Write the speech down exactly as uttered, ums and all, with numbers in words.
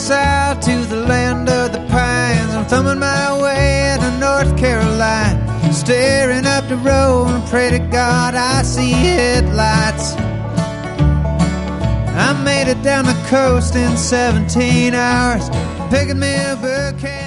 south to the land of the pines. I'm thumbing my way to North Carolina, staring up the road and pray to God I see headlights. I made it down the coast in seventeen hours, picking me a bouquet.